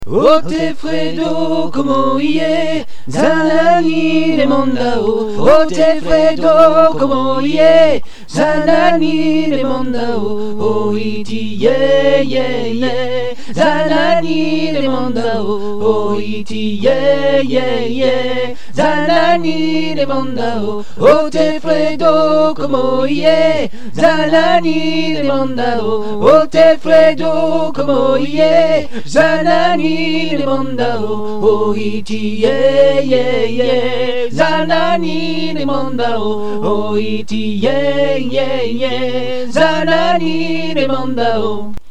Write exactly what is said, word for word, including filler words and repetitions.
Oh te Fredo, como ie, zanani le mondao. Oh te Fredo, como ie, zanani le mondao. Oh iti ye ye ye, zanani le mondao. Oh iti ye ye ye, zanani le mondao. Oh te Fredo, como ie, zanani le mondao. Oh te Fredo, como ie, zanani le mondao. Oh iti ye ye ye, zanani le mondao. Oh iti ye ye ye, zanani le mondao.